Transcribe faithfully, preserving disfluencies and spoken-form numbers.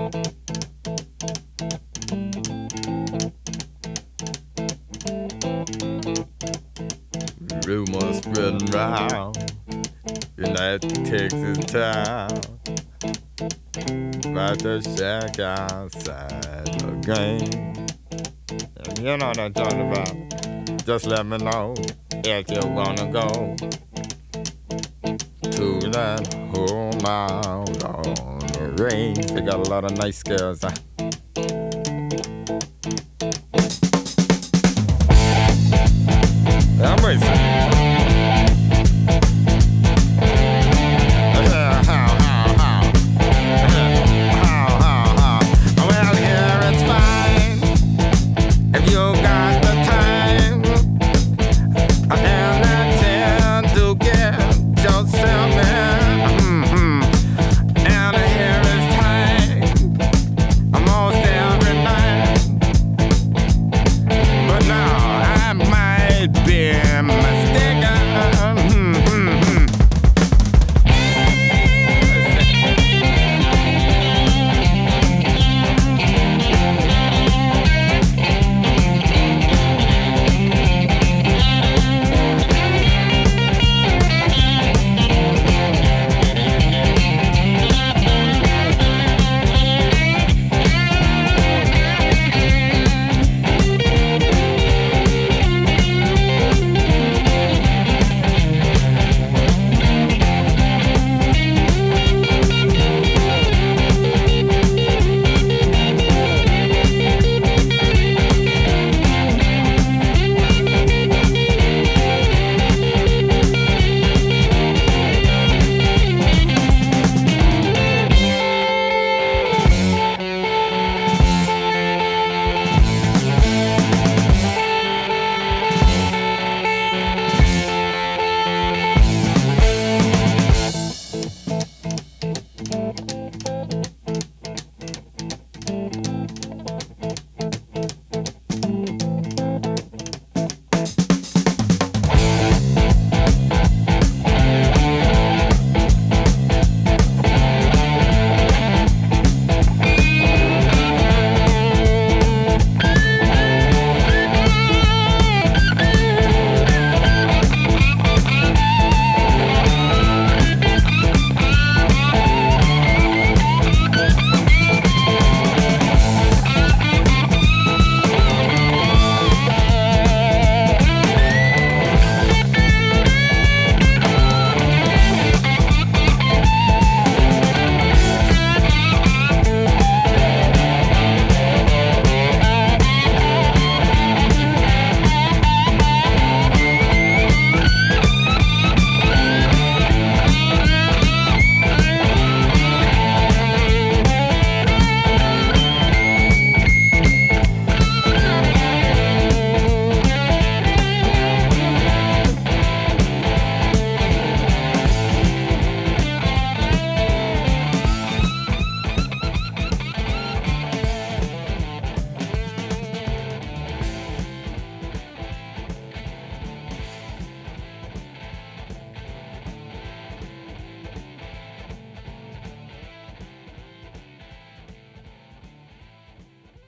Rumors spreading round in that Texas town about the shack outside the game. And you know what I'm talking about. Just let me know if you wanna go to that home out on the range. They got a lot of nice girls.